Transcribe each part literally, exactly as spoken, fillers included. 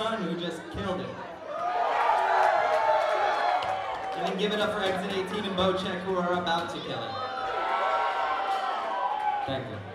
son who just killed it. And then give it up for Exit eighteen and Bocheck who are about to kill it. Thank you.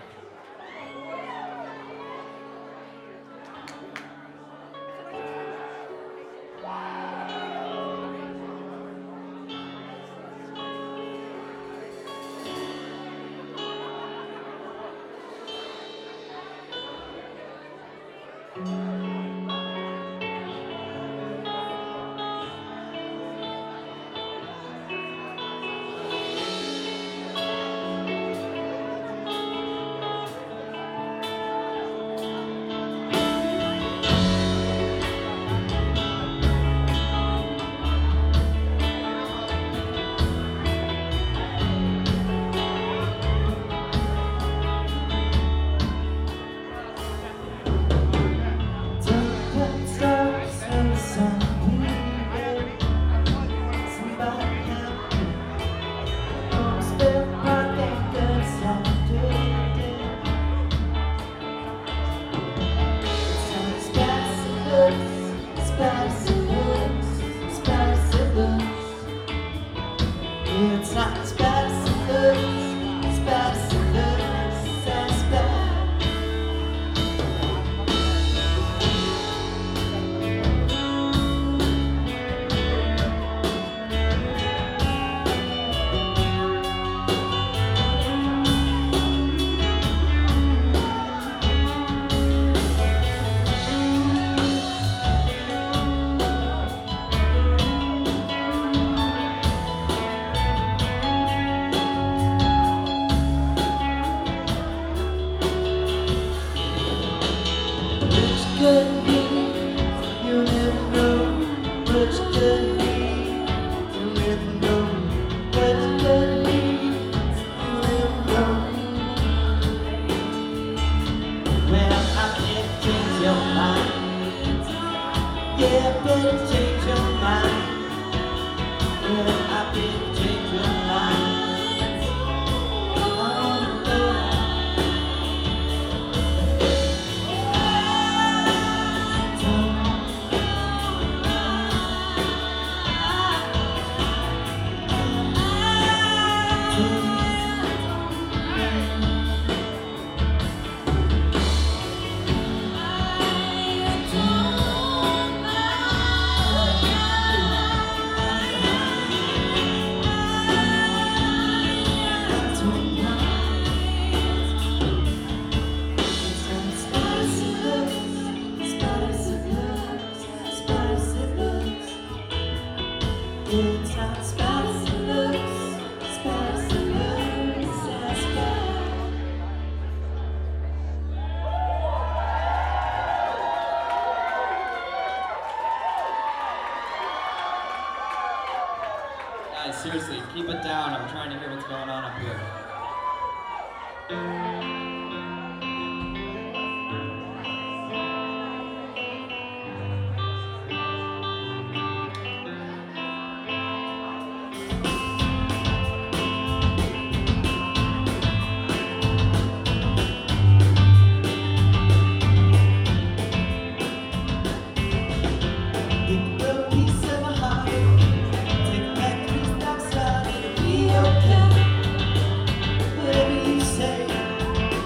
It's not as bad as it looks, as bad as it looks, as bad. Good news, you never know what's good news. You never know what's good news. You never know. Well, I can't change your mind. Yeah, I better change your mind. Well, I better change your mind. It's not as bad as it looks, as bad as it looks, as bad. Guys, seriously, keep it down. I'm trying to hear what's going on up here. Whatever you say.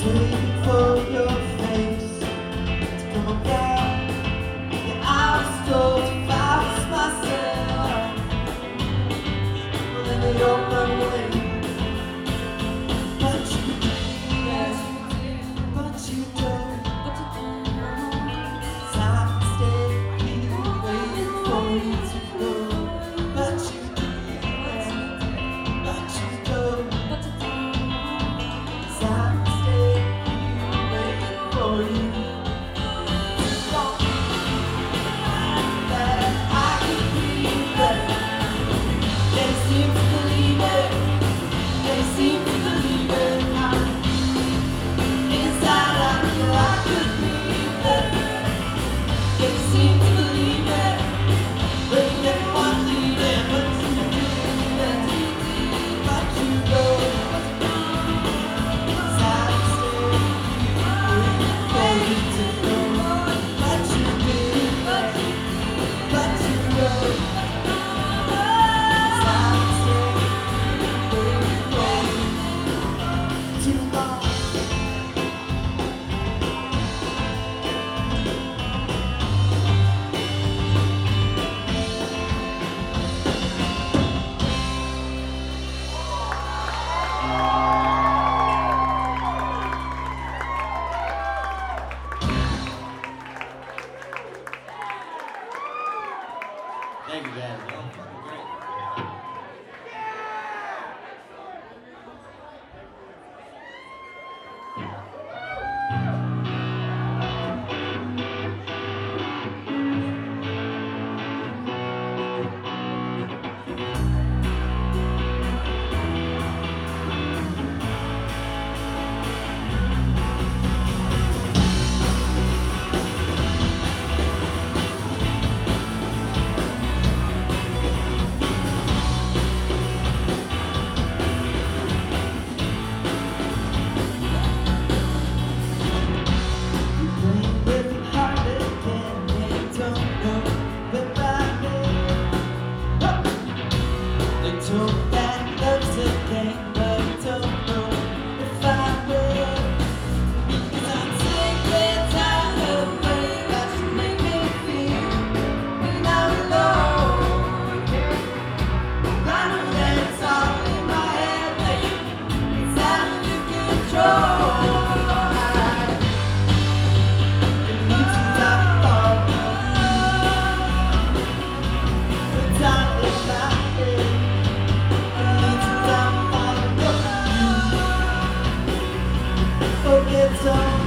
waiting for your face to come down. Yeah, I was told if I was myself, well then they all run away. But you did, but you don't. So I'm staying here waiting for you to go. But you did, but you don't. So I'm staying here waiting for you to go. That I can breathe it. They seem to believe it. They seem to believe it. Inside I feel I could breathe it. They seem to believe it. But you never want to leave it. But you do it. But you go. So I'm staying here waiting for you to go. But you do it. But you go. So I'm staying here waiting for you too long. Thank you, guys. That was fucking great. Playing with your heart again, and don't know where I live. They told me that love's a game, but I don't know if I will. 'Cause I'm sick and tired of the way that you make me feel when I'm alone. I know that it's all in my head, baby. It's out of your control. It's on.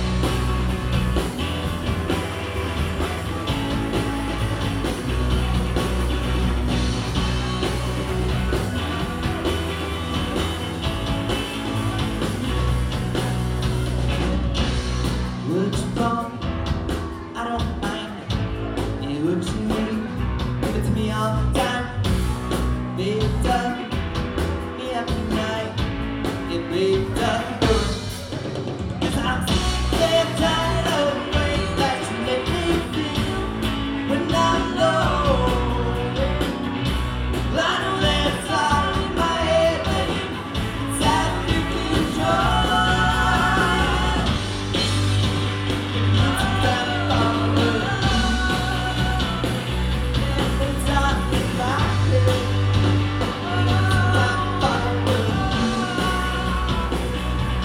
Would you call me? I don't mind it. Yeah, would you need? Give it to me all the time. Big duck, yeah, every night. Yeah, big duck. I'm sick and tired of the way that you make me feel when I'm alone. Well, I know that it's all in my head, baby. It's out of your control. You need to grab a follow. It's all in my head. You need to grab a follow.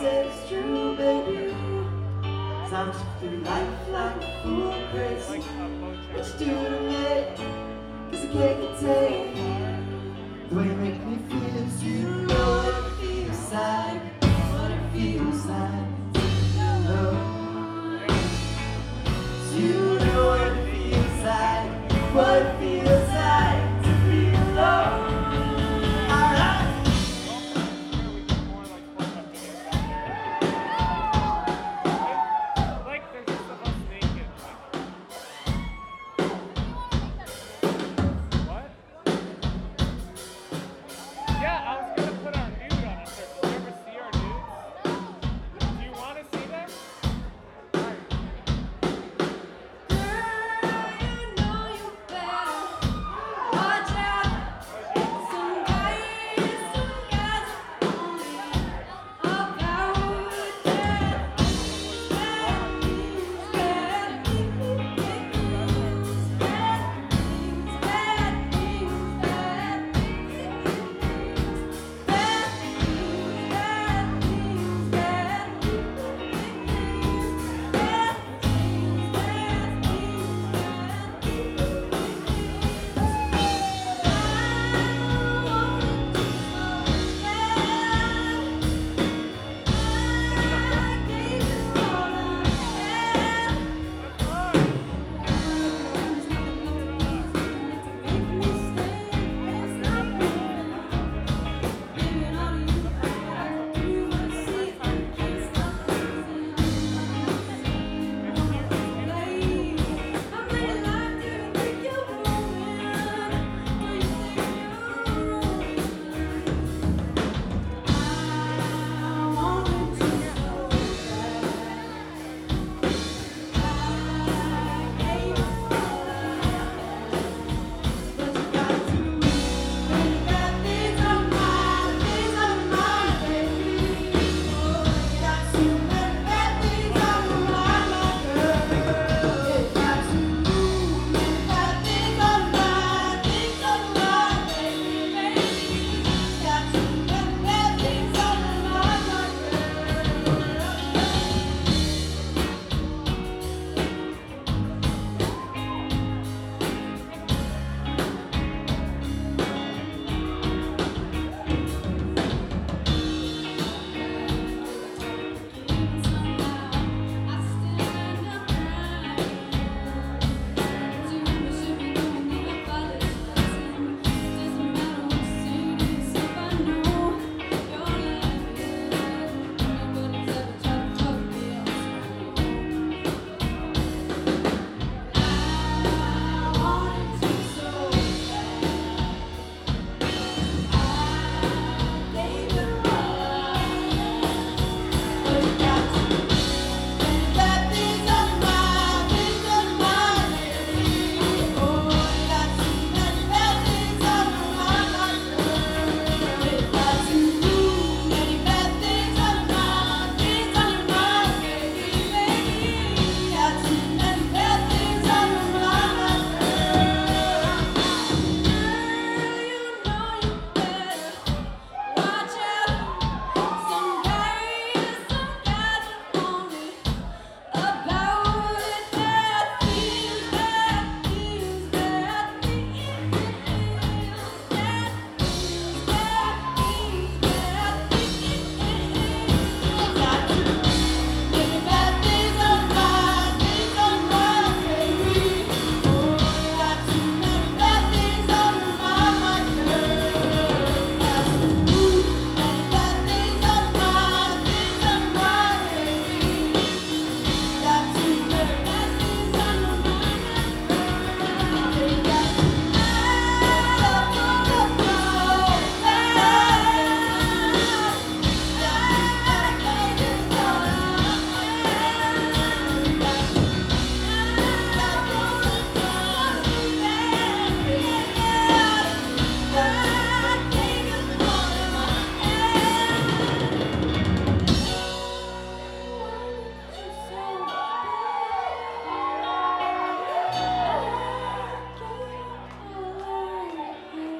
said it's true, baby. I'm just through life like a fool, crazy. What you do to me? Cause I can't contain the way you make me feel. So you know what it feels like, what it feels like to love. So you know what it feels like, what it feels like to feel love.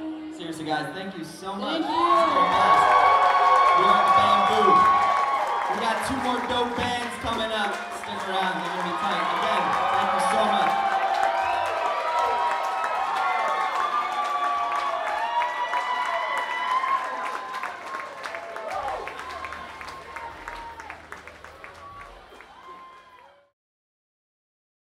guys. Thank you so much. Thank you. We are the Bamboo. We got two more dope bands coming up. Stick around, they're gonna be tight. Again,